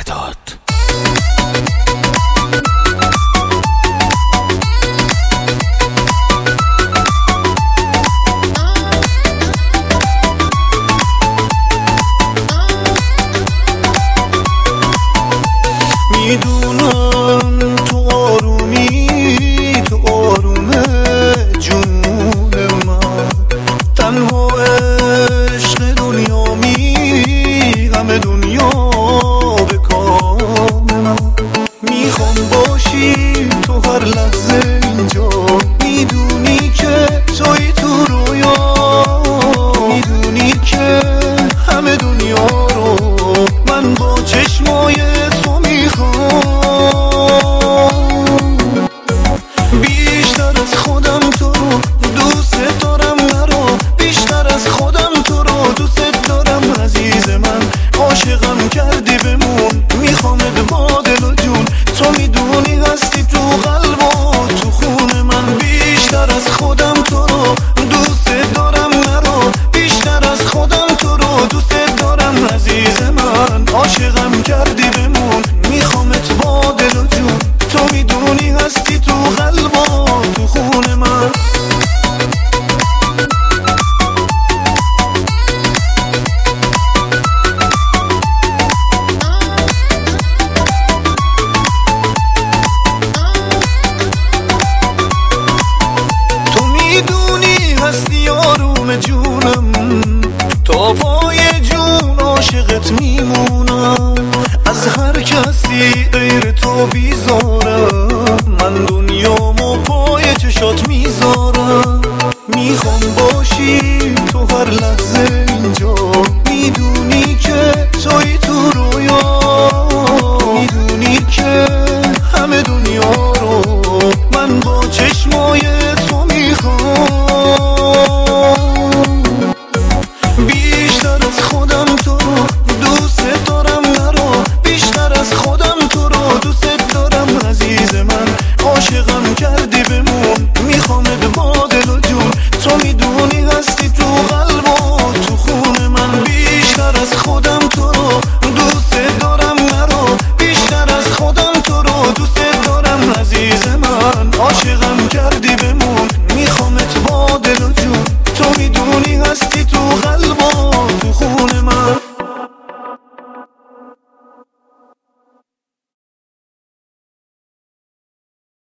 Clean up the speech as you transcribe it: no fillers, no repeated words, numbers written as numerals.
مرداد. میدونم تو آرومی، تو آروم جون من، تنها عشق دنیامی، همه دنیا به کام من. میخوام باشی تو هر لحظه اینجا، میدونی که توی تو رویا، میدونی که همه دنیا رو من با چشمای تو میخوام. بیشتر از خودم تو رو دوست دارم، مرا بیشتر از خودم تو رو دوست دارم عزیز من. عاشقم کردی بمون، میخوامت با دل و جون، تو میدونی هستی تو قلب و تو خون من. بیشتر از خودم تو رو دوست دارم، مرا بیشتر از خودم تو رو دوست دارم عزیز من. عاشقم کردی بمون، میخوامت با دل و جون، تو میدونی هستی تو قلب و تو خون من. تو میدونی هستی آروم جونم، تا پای جون عاشقت میمونم. از هر کسی غیر تو بیزارم، من دنیامو پای چشات میذارم. میخوام باشی تو هر لحظه اینجا، میدونی که توی تو رویا، میدونی که همه دنیا رو من با چشمای تو میخوام. بیشتر از خودم تو رو